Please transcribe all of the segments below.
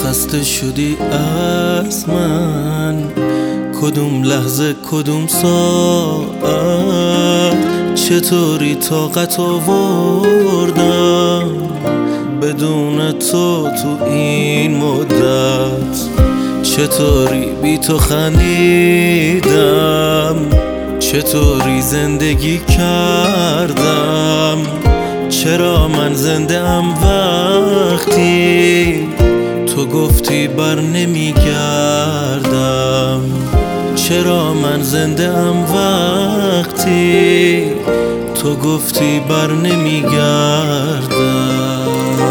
خسته شدی از من، کدوم لحظه کدوم ساعت، چطوری طاقت آوردم بدون تو این مدت، چطوری بی تو خندیدم، چطوری زندگی کردم، چرا من زنده ام وقتی تو گفتی بر نمیگردم، چرا من زنده ام وقتی تو گفتی بر نمیگردم.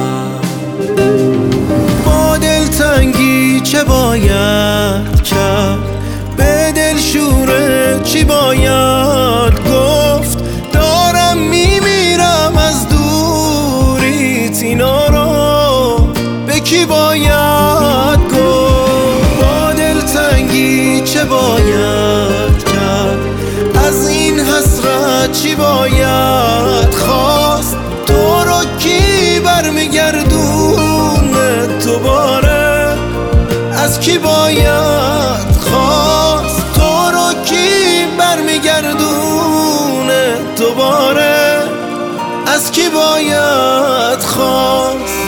با دلتنگی چه باید کرد، به دلشوره چی باید گفت، دارم میمیرم از دوریت، اینا رو به کی باید گفت. با دلتنگی چه باید کرد، از این حسرت چی باید خواست، تو رو کی برمیگردونه دوباره، از کی باید خواست، تو رو کی برمیگردونه دوباره، از کی باید خواست.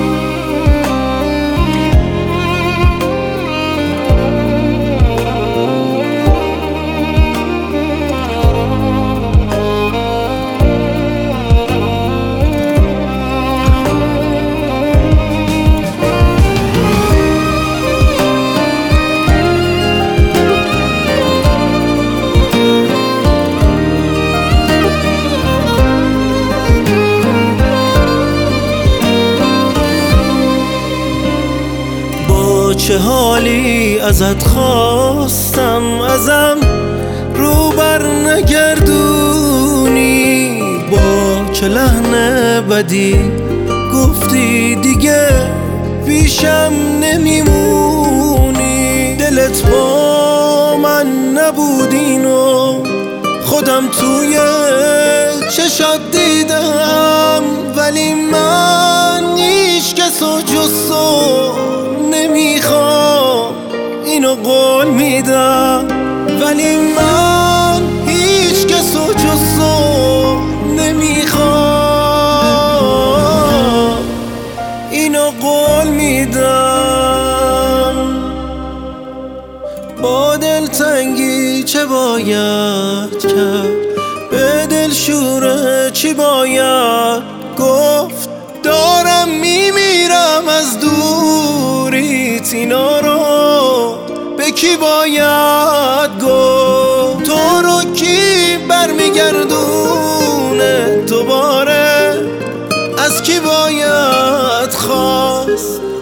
چه حالی ازت خواستم، ازم رو بر نگردونی، با چه لحن بدی گفتی دیگه پیشم نمیمونی، دلت با من نبود اینو خودم توی چشات دیدم، ولی من هیچ کسو جز تو نمیخوام، اینو قول میدم، ولی من هیچ کسو جز تو نمیخوام، اینو قول میدم. با دلتنگی چه باید کرد، به دلشوره چی باید گفت، دارم میمیرم از دوریت، اینا رو به کی باید گفت، تو رو کی برمیگردونه دوباره، از کی باید خواست.